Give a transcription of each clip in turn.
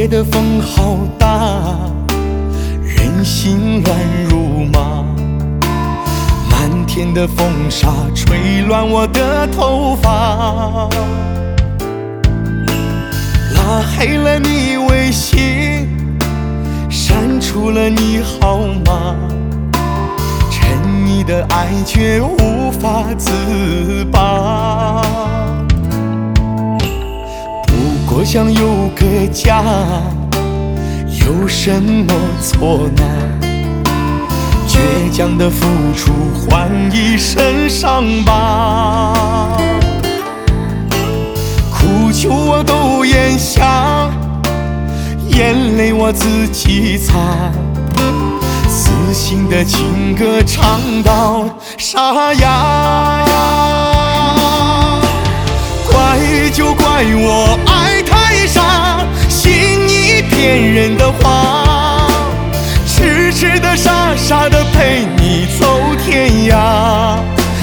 夜的风好大，人心乱如麻，漫天的风沙吹乱我的头发，拉黑了你微信，删除了你号码，沉溺的爱却无法自拔。不过想有个家，有什么错呢？倔强的付出换一身伤疤，苦求我都咽下，眼泪我自己擦，死心的情歌唱到沙哑。怪就怪我爱太傻，信你骗人的话，痴痴的傻傻的陪你走天涯。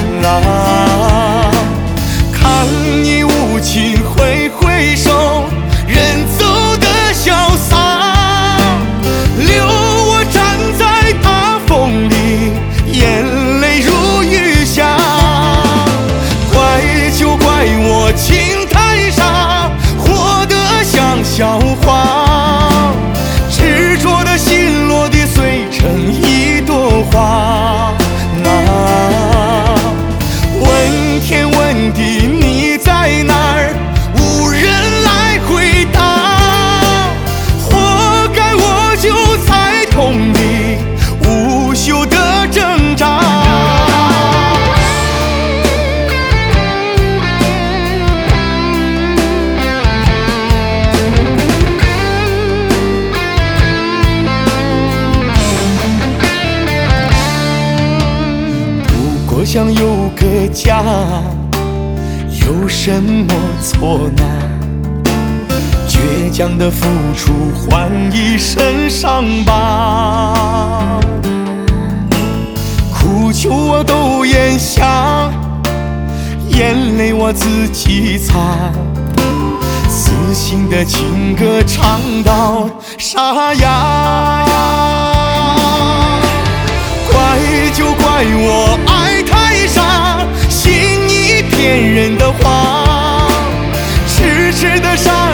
看你无情挥挥手，人走的潇洒，留我站在大风里，眼泪如雨下。怪就怪我情太傻，活得像笑话，执着的心落地碎成一朵花。问天问地你在哪儿，无人来回答，活该我就在痛里无休的挣扎。不过想有个家，有什么错呢？倔强的付出换一身伤疤，苦求我都咽下，眼泪我自己擦，死心的情歌唱到沙哑。怪就怪我爱太傻，信你骗人的话，痴痴的傻